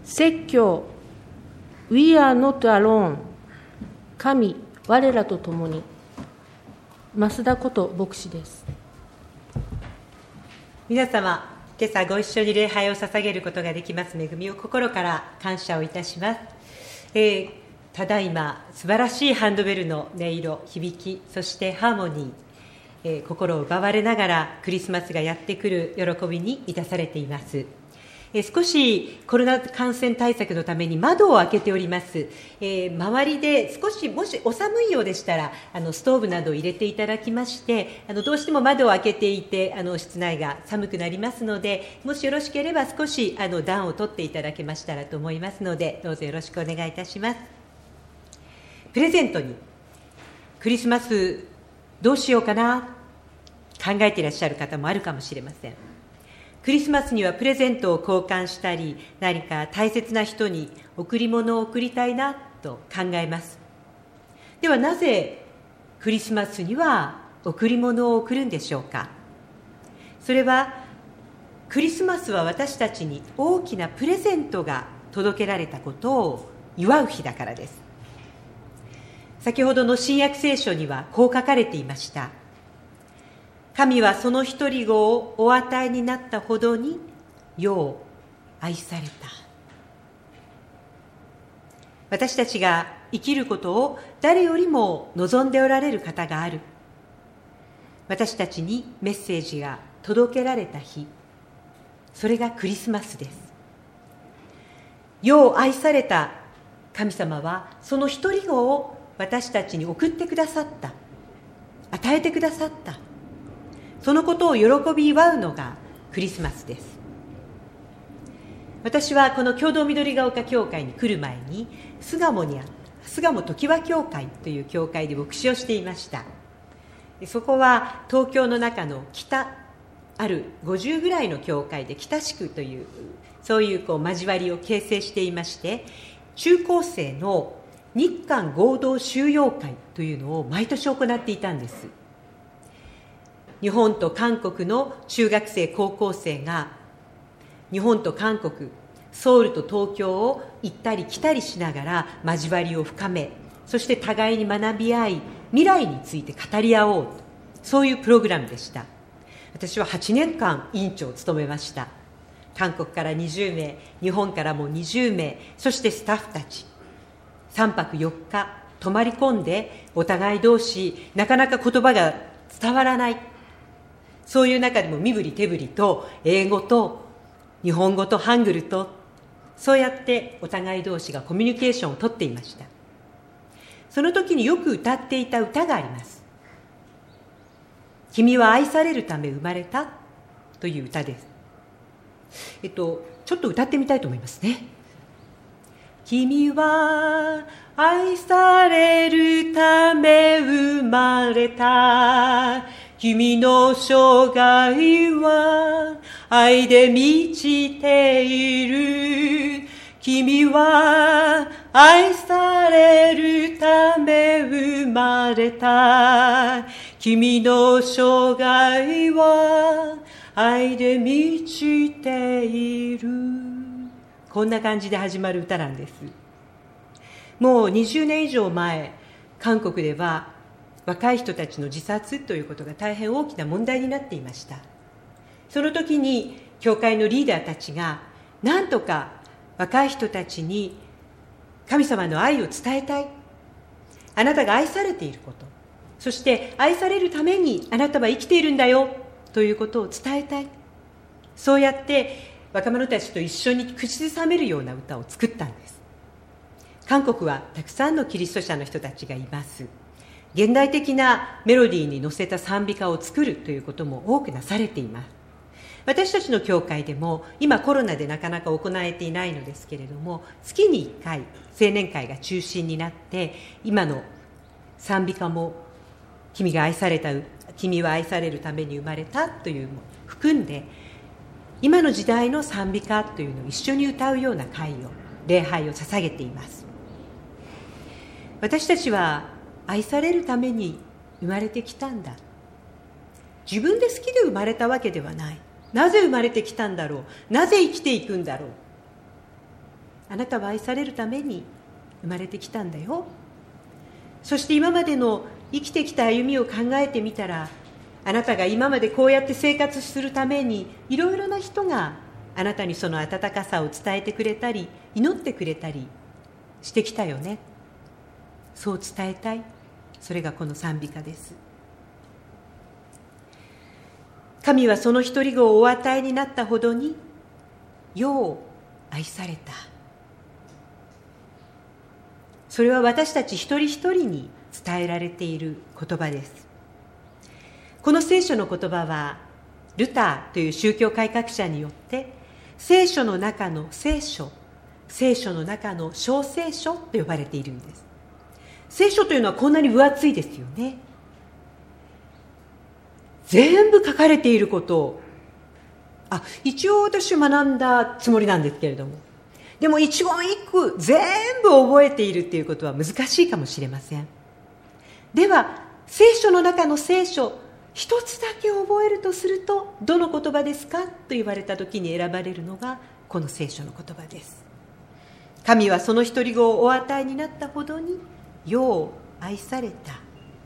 説教 We are not alone 神我らと共に。増田こと牧師です。 皆様、今朝ご一緒に礼拝を捧げることができます恵みを心から感謝をいたします。ただいま素晴らしいハンドベルの音色、響き、そしてハーモニー、心を奪われながらクリスマスがやってくる喜びに満たされています。少しコロナ感染対策のために窓を開けております。周りで少しもしお寒いようでしたらストーブなどを入れていただきましてどうしても窓を開けていて室内が寒くなりますので、もしよろしければ少し暖を取っていただけましたらと思いますので、どうぞよろしくお願いいたします。プレゼントにクリスマスどうしようかな考えていらっしゃる方もあるかもしれません。クリスマスにはプレゼントを交換したり、何か大切な人に贈り物を贈りたいなと考えます。ではなぜクリスマスには贈り物を贈るんでしょうか。それはクリスマスは私たちに大きなプレゼントが届けられたことを祝う日だからです。先ほどの新約聖書にはこう書かれていました。神はその一人子をお与えになったほどに世を愛された。私たちが生きることを誰よりも望んでおられる方がある。私たちにメッセージが届けられた日、それがクリスマスです。世を愛された神様はその一人子を私たちに送ってくださった。与えてくださった。そのことを喜び祝うのがクリスマスです。私はこの共同緑が丘教会に来る前に巣鴨にあった巣鴨常盤教会という教会で牧師をしていました。そこは東京の中の北ある50ぐらいの教会で北地区というそういう交わりを形成していまして、中高生の日韓合同修養会というのを毎年行っていたんです。日本と韓国の中学生高校生が日本と韓国ソウルと東京を行ったり来たりしながら交わりを深め、そして互いに学び合い未来について語り合おうと、そういうプログラムでした。私は8年間委員長を務めました。韓国から20名、日本からも20名、そしてスタッフたち3泊4日泊まり込んで、お互い同士なかなか言葉が伝わらない、そういう中でも身振り手振りと英語と日本語とハングルと、そうやってお互い同士がコミュニケーションをとっていました。その時によく歌っていた歌があります。君は愛されるため生まれたという歌です。ちょっと歌ってみたいと思いますね。君は愛されるため生まれた、君の生涯は愛で満ちている、君は愛されるため生まれた、君の生涯は愛で満ちている。こんな感じで始まる歌なんです。もう20年以上前、韓国では若い人たちの自殺ということが大変大きな問題になっていました。その時に教会のリーダーたちがなんとか若い人たちに神様の愛を伝えたい、あなたが愛されていること、そして愛されるためにあなたは生きているんだよということを伝えたい、そうやって若者たちと一緒に口ずさめるような歌を作ったんです。韓国はたくさんのキリスト者の人たちがいます。現代的なメロディーに乗せた賛美歌を作るということも多くなされています。私たちの教会でも今コロナでなかなか行えていないのですけれども、月に1回青年会が中心になって今の賛美歌も君は愛されるために生まれたというのも含んで、今の時代の賛美歌というのを一緒に歌うような礼拝を捧げています。私たちは愛されるために生まれてきたんだ。自分で好きで生まれたわけではない。なぜ生まれてきたんだろう。なぜ生きていくんだろう。 あなたは愛されるために生まれてきたんだよ。そして今までの生きてきた歩みを考えてみたら、あなたが今までこうやって生活するためにいろいろな人があなたにその温かさを伝えてくれたり祈ってくれたりしてきたよね。そう伝えたい。それがこの賛美歌です。神はその一人子をお与えになったほどに世を愛された。それは私たち一人一人に伝えられている言葉です。この聖書の言葉はルターという宗教改革者によって聖書の中の聖書、聖書の中の小聖書と呼ばれているんです。聖書というのはこんなに分厚いですよね。全部書かれていることを一応私学んだつもりなんですけれども、でも一言一句全部覚えているということは難しいかもしれません。では聖書の中の聖書一つだけ覚えるとするとどの言葉ですかと言われた時に選ばれるのがこの聖書の言葉です。神はその一人子をお与えになったほどに世を愛された。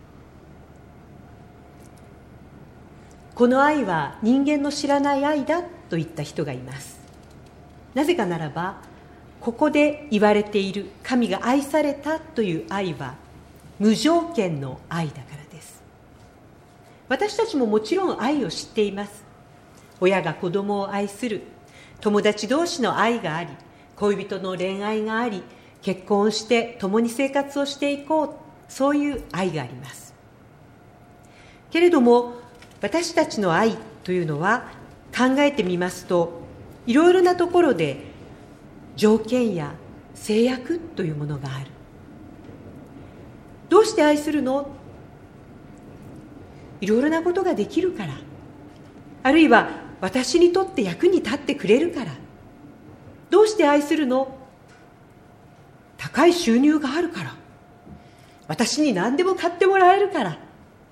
この愛は人間の知らない愛だと言った人がいます。なぜかならばここで言われている神が愛されたという愛は無条件の愛だからです。私たちももちろん愛を知っています。親が子供を愛する、友達同士の愛があり、恋人の恋愛があり、結婚して共に生活をしていこう、そういう愛があります。けれども私たちの愛というのは考えてみますといろいろなところで条件や制約というものがある。どうして愛するの？いろいろなことができるから、あるいは私にとって役に立ってくれるから。どうして愛するの？高い収入があるから、私に何でも買ってもらえるから。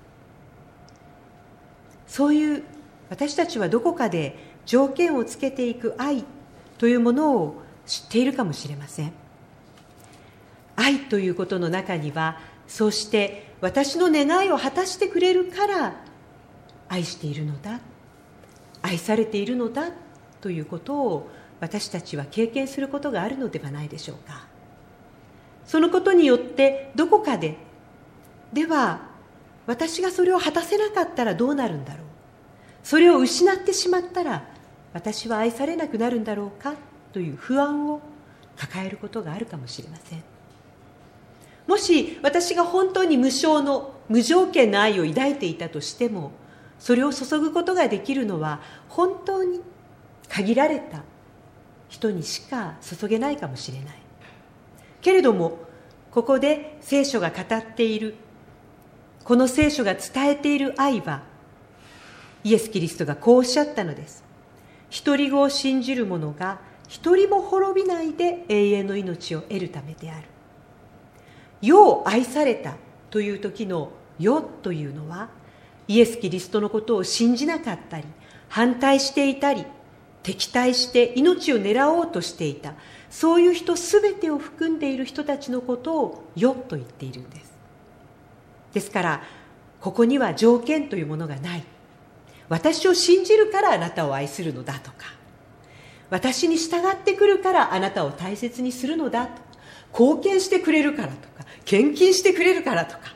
そういう私たちはどこかで条件をつけていく愛というものを知っているかもしれません。愛ということの中には、そうして私の願いを果たしてくれるから愛しているのだ、愛されているのだということを私たちは経験することがあるのではないでしょうか。そのことによってどこかで、では私がそれを果たせなかったらどうなるんだろう、それを失ってしまったら私は愛されなくなるんだろうかという不安を抱えることがあるかもしれません。もし私が本当に無償の無条件の愛を抱いていたとしても、それを注ぐことができるのは本当に限られた人にしか注げないかもしれない。けれどもここで聖書が語っている、この聖書が伝えている愛は、イエス・キリストがこうおっしゃったのです。一人子を信じる者が一人も滅びないで永遠の命を得るためである。世を愛されたという時の世というのは、イエス・キリストのことを信じなかったり、反対していたり、敵対して命を狙おうとしていた、そういう人すべてを含んでいる人たちのことを世と言っているんです。ですからここには条件というものがない。私を信じるからあなたを愛するのだとか、私に従ってくるからあなたを大切にするのだとか、貢献してくれるからとか、献金してくれるからとか、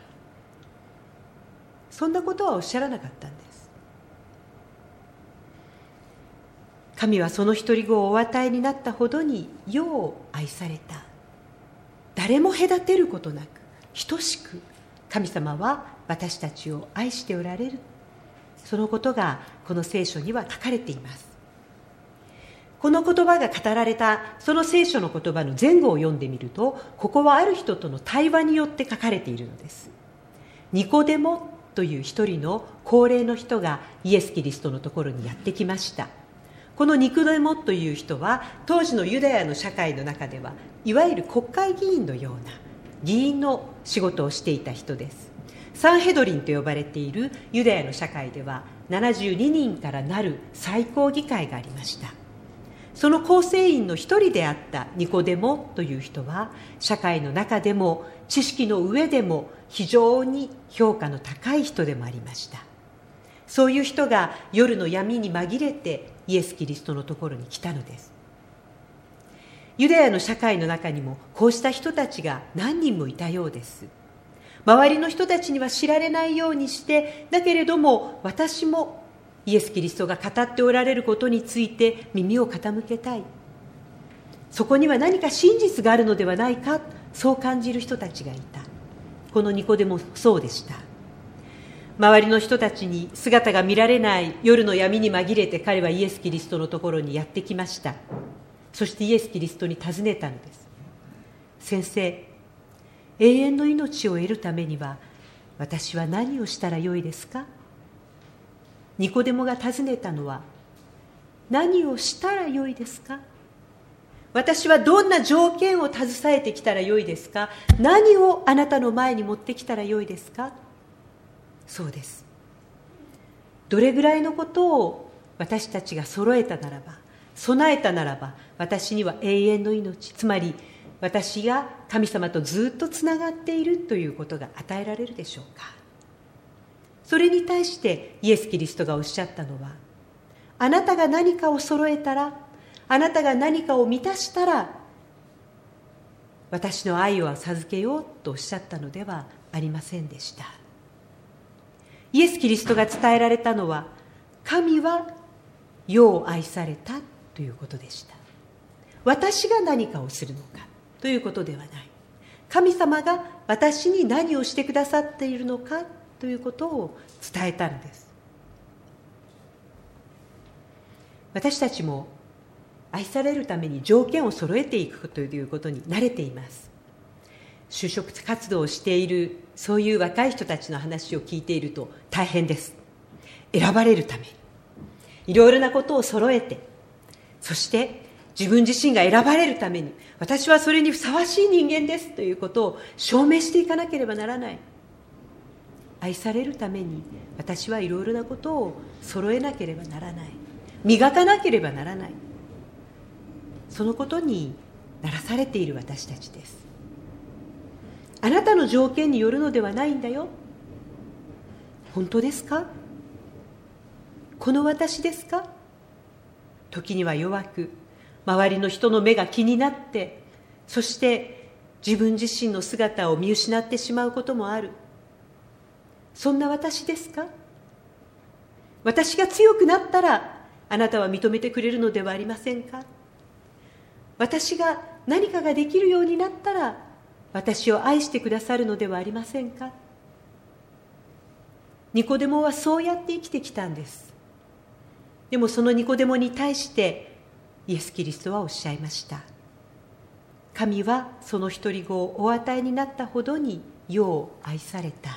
そんなことはおっしゃらなかったんです。神はその一人子をお与えになったほどに世を愛された。誰も隔てることなく等しく神様は私たちを愛しておられる、そのことがこの聖書には書かれています。この言葉が語られたその聖書の言葉の前後を読んでみると、ここはある人との対話によって書かれているのです。ニコデモという一人の高齢の人がイエス・キリストのところにやってきました。このニコデモという人は当時のユダヤの社会の中ではいわゆる国会議員のような議員の仕事をしていた人です。サンヘドリンと呼ばれているユダヤの社会では72人からなる最高議会がありました。 その構成員の一人であったニコデモという人は、社会の中でも知識の上でも非常に評価の高い人でもありました。そういう人が夜の闇に紛れてイエス・キリストのところに来たのです。ユダヤの社会の中にもこうした人たちが何人もいたようです。周りの人たちには知られないようにして、だけれども私もイエス・キリストが語っておられることについて耳を傾けたい。そこには何か真実があるのではないか、そう感じる人たちがいた。このニコデモもそうでした。周りの人たちに姿が見られない夜の闇に紛れて、彼はイエス・キリストのところにやってきました。そしてイエス・キリストに尋ねたのです。先生、永遠の命を得るためには私は何をしたらよいですか？ニコデモが尋ねたのは、何をしたらよいですか？私はどんな条件を携えてきたらよいですか？何をあなたの前に持ってきたらよいですか？そうです。どれぐらいのことを私たちが揃えたならば、備えたならば、私には永遠の命、つまり私が神様とずっとつながっているということが与えられるでしょうか。それに対してイエス・キリストがおっしゃったのは、あなたが何かを揃えたら、あなたが何かを満たしたら、私の愛を授けようとおっしゃったのではありませんでした。イエス・キリストが伝えられたのは、神は世を愛されたということでした。私が何かをするのかということではない。神様が私に何をしてくださっているのかということを伝えたのです。私たちも愛されるために条件を揃えていくということに慣れています。就職活動をしているそういう若い人たちの話を聞いていると大変です。選ばれるためにいろいろなことを揃えて、そして自分自身が選ばれるために、私はそれにふさわしい人間ですということを証明していかなければならない。愛されるために私はいろいろなことを揃えなければならない。磨かなければならない。そのことにならされている私たちです。あなたの条件によるのではないんだよ。本当ですか？この私ですか？時には弱く、周りの人の目が気になって、そして自分自身の姿を見失ってしまうこともある。そんな私ですか？私が強くなったらあなたは認めてくれるのではありませんか？私が何かができるようになったら私を愛してくださるのではありませんか？ニコデモはそうやって生きてきたんです。でもそのニコデモに対してイエス・キリストはおっしゃいました。神はその一人子をお与えになったほどに世を愛された。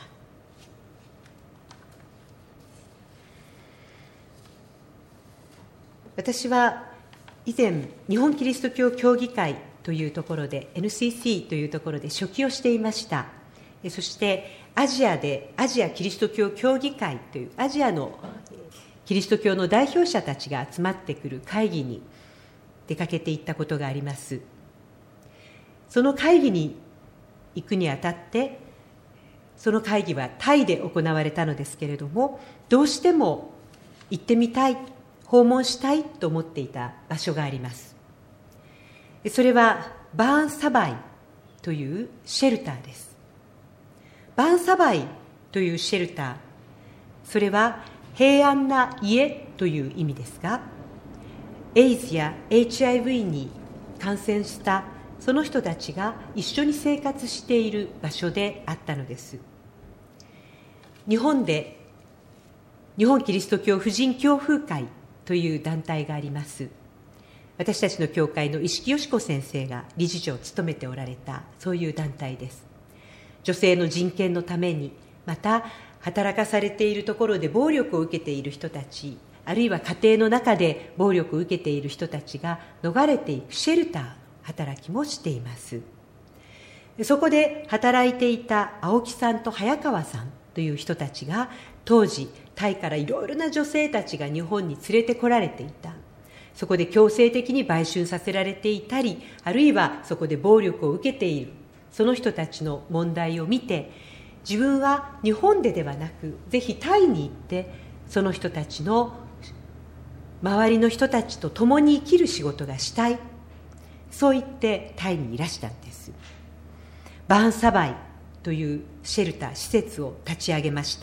私は以前日本キリスト教協議会というところで NCC というところで書記をしていました。そしてアジアキリスト教協議会というアジアのキリスト教の代表者たちが集まってくる会議に出かけていったことがあります。その会議に行くにあたって、その会議はタイで行われたのですけれども、どうしても行ってみたい、訪問したいと思っていた場所があります。それはバーンサバイというシェルターです。バーンサバイというシェルター、それは平安な家という意味ですが、エイズや HIV に感染したその人たちが一緒に生活している場所であったのです。日本で日本キリスト教婦人教風会という団体があります。私たちの教会の石木よし子先生が理事長を務めておられた、そういう団体です。女性の人権のために、また働かされているところで暴力を受けている人たち、あるいは家庭の中で暴力を受けている人たちが逃れていくシェルター、働きもしています。そこで働いていた青木さんと早川さんという人たちが、当時タイからいろいろな女性たちが日本に連れてこられていた。 そこで強制的に売春させられていたり、あるいはそこで暴力を受けている、その人たちの問題を見て、自分は日本ではなく、ぜひタイに行って、その人たちの周りの人たちと共に生きる仕事がしたい、そう言ってタイにいらしたんです。バーンサバイというシェルター、施設を立ち上げました。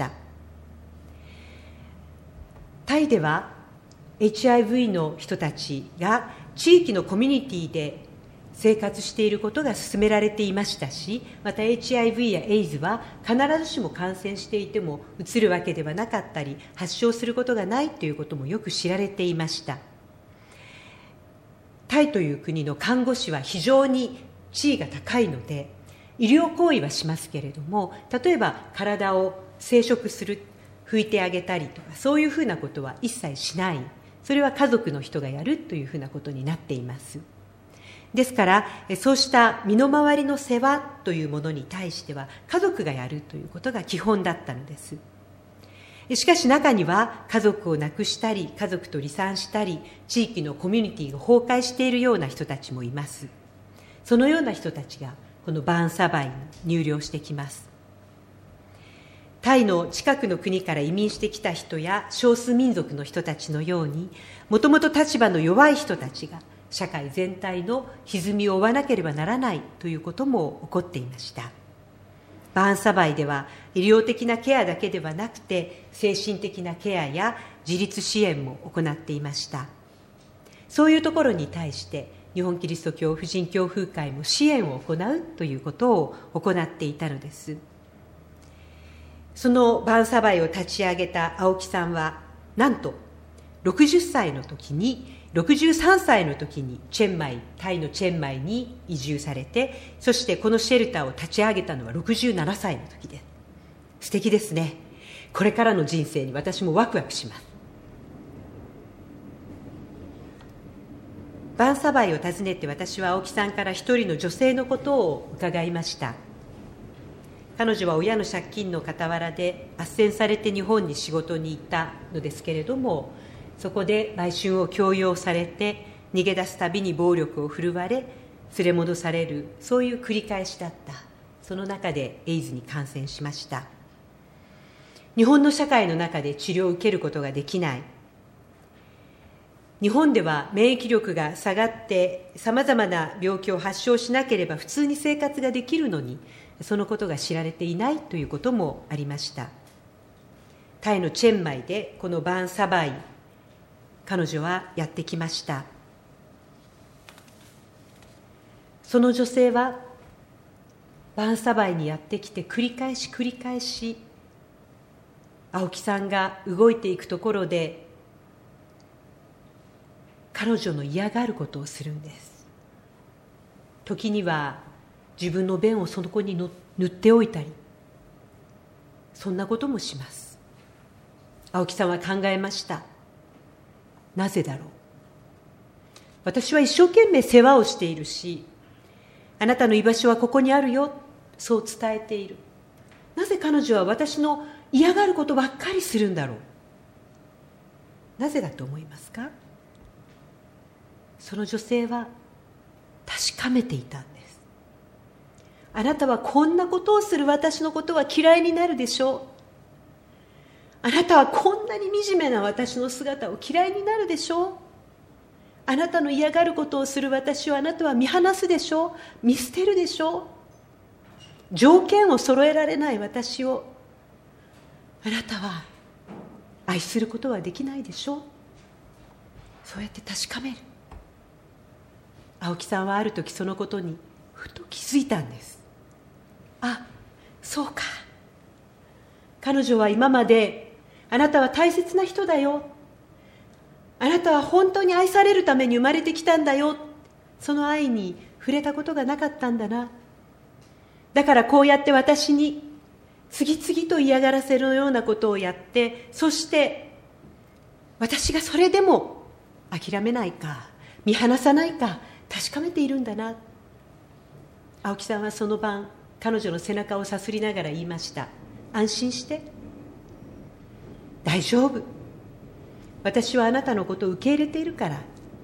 タイでは HIV の人たちが地域のコミュニティで生活していることが進められていましたし、また HIV やエイズは必ずしも感染していてもうつるわけではなかったり、発症することがないということもよく知られていました。タイという国の看護師は非常に地位が高いので、医療行為はしますけれども、例えば体を生殖する、拭いてあげたりとか、そういうふうなことは一切しない。それは家族の人がやるというふうなことになっています。ですから、そうした身の回りの世話というものに対しては、家族がやるということが基本だったのです。しかし中には、家族を亡くしたり、家族と離散したり、地域のコミュニティが崩壊しているような人たちもいます。そのような人たちが、このバーンサバイに入寮してきます。タイの近くの国から移民してきた人や少数民族の人たちのように、もともと立場の弱い人たちが社会全体の歪みを追わなければならないということも起こっていました。バーンサバイでは医療的なケアだけではなくて、精神的なケアや自立支援も行っていました。そういうところに対して日本キリスト教婦人教風会も支援を行うということを行っていたのです。そのバーンサバイを立ち上げた青木さんは、なんと63歳の時にチェンマイ、タイのチェンマイに移住されて、そしてこのシェルターを立ち上げたのは67歳の時です。素敵ですね。これからの人生に私もワクワクします。バーンサバイを訪ねて、私は青木さんから一人の女性のことを伺いました。彼女は親の借金の傍らで斡旋されて日本に仕事に行ったのですけれども、そこで売春を強要されて、逃げ出すたびに暴力を振るわれ、連れ戻される、そういう繰り返しだった。その中でエイズに感染しました。日本の社会の中で治療を受けることができない。日本では免疫力が下がってさまざまな病気を発症しなければ普通に生活ができるのに、そのことが知られていないということもありました。タイのチェンマイでこのバーンサバイ、彼女はやってきました。その女性はバーンサバイにやってきて、繰り返し青木さんが動いていくところで彼女の嫌がることをするんです。時には自分の便をその子に塗っておいたり、そんなこともします。青木さんは考えました。なぜだろう。私は一生懸命世話をしているし、あなたの居場所はここにあるよ、そう伝えている。なぜ彼女は私の嫌がることばっかりするんだろう。なぜだと思いますか？その女性は確かめていたんです。あなたはこんなことをする私のことは嫌いになるでしょう。あなたはこんなに惨めな私の姿を嫌いになるでしょう。あなたの嫌がることをする私をあなたは見放すでしょう。見捨てるでしょう。条件を揃えられない私をあなたは愛することはできないでしょう。そうやって確かめる。青木さんはある時そのことにふと気づいたんです。あ、そうか。彼女は今まであなたは大切な人だよ。あなたは本当に愛されるために生まれてきたんだよ。その愛に触れたことがなかったんだな。だからこうやって私に次々と嫌がらせのようなことをやって、そして私がそれでも諦めないか見放さないか確かめているんだな。青木さんはその晩、彼女の背中をさすりながら言いました。安心して。大丈夫。私はあなたのことを受け入れているから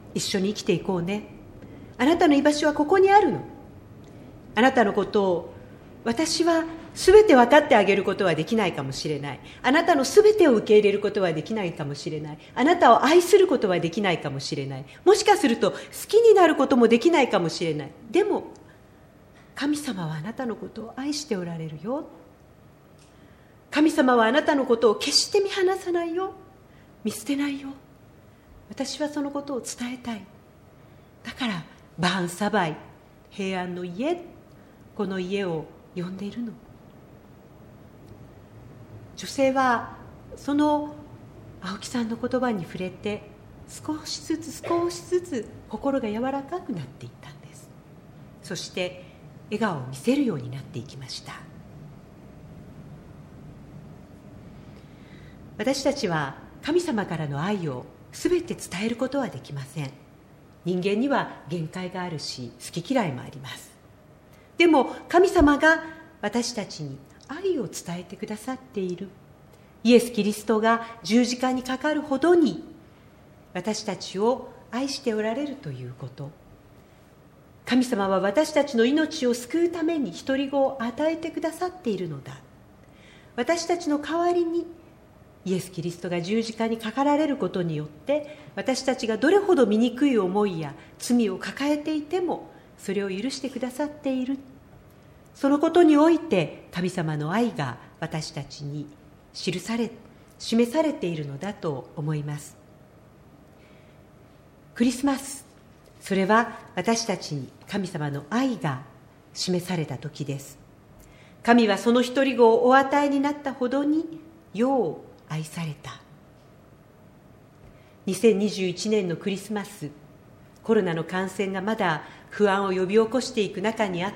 一緒に生きていこうね。あなたの居場所はここにあるの。あなたのことを私は全て分かってあげることはできないかもしれない。あなたの全てを受け入れることはできないかもしれない。あなたを愛することはできないかもしれない。もしかすると好きになることもできないかもしれない。でも神様はあなたのことを愛しておられるよ。神様はあなたのことを決して見放さないよ。見捨てないよ。私はそのことを伝えたい。だからバーンサバイ、平安の家、この家を呼んでいるの。女性はその青木さんの言葉に触れて、少しずつ心が柔らかくなっていったんです。そして笑顔を見せるようになっていきました。私たちは神様からの愛をすべて伝えることはできません。人間には限界があるし、好き嫌いもあります。でも神様が私たちに愛を伝えてくださっている。イエス・キリストが十字架にかかるほどに私たちを愛しておられるということ。神様は私たちの命を救うために独り子を与えてくださっているのだ。私たちの代わりにイエス・キリストが十字架にかかられることによって、私たちがどれほど醜い思いや罪を抱えていてもそれを許してくださっている。そのことにおいて神様の愛が私たちに示されているのだと思います。クリスマス、それは私たちに神様の愛が示された時です。神はその一人子をお与えになったほどに世を愛された。2021年のクリスマス、コロナの感染がまだ不安を呼び起こしていく中にあって、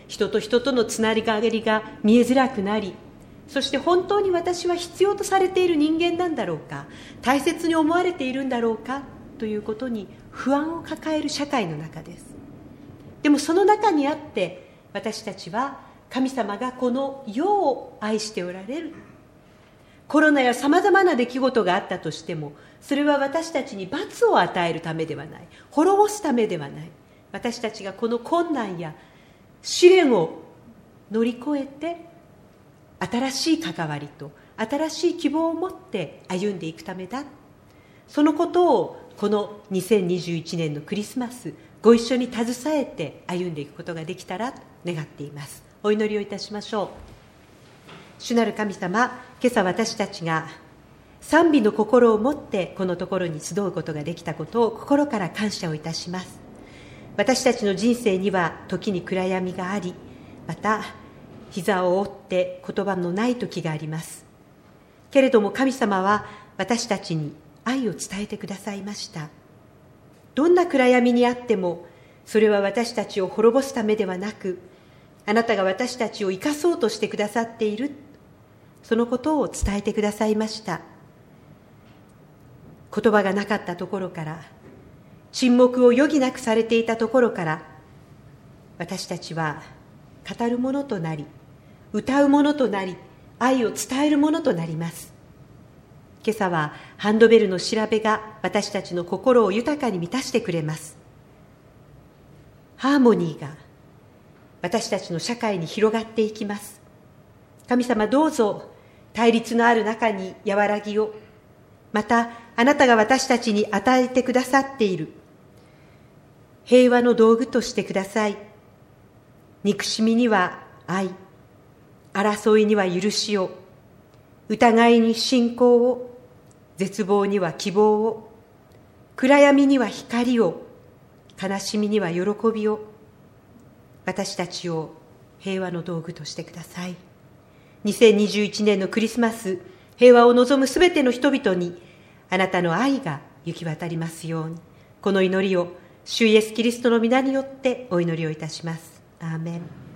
人と人とのつながりが見えづらくなり、そして本当に私は必要とされている人間なんだろうか、大切に思われているんだろうかということに不安を抱える社会の中です。でもその中にあって私たちは神様がこの世を愛しておられる。コロナやさまざまな出来事があったとしても、それは私たちに罰を与えるためではない、滅ぼすためではない。私たちがこの困難や試練を乗り越えて新しい関わりと新しい希望を持って歩んでいくためだ。そのことをこの2021年のクリスマス、ご一緒に携えて歩んでいくことができたらと願っています。お祈りをいたしましょう。主なる神様、今朝私たちが賛美の心を持ってこのところに集うことができたことを心から感謝をいたします。私たちの人生には時に暗闇があり、また膝を折って言葉のない時があります。けれども神様は私たちに愛を伝えてくださいました。どんな暗闇にあっても、それは私たちを滅ぼすためではなく、あなたが私たちを生かそうとしてくださっている、そのことを伝えてくださいました。言葉がなかったところから、沈黙を余儀なくされていたところから、私たちは語るものとなり、歌うものとなり、愛を伝えるものとなります。今朝はハンドベルの調べが私たちの心を豊かに満たしてくれます。ハーモニーが私たちの社会に広がっていきます。神様、どうぞ対立のある中に和らぎを、またあなたが私たちに与えてくださっている平和の道具としてください。憎しみには愛、争いには許しを、疑いに信仰を、絶望には希望を、暗闇には光を、悲しみには喜びを、私たちを平和の道具としてください。2021年のクリスマス、平和を望むすべての人々にあなたの愛が行き渡りますように、この祈りを主イエスキリストの皆によってお祈りをいたします。アーメン。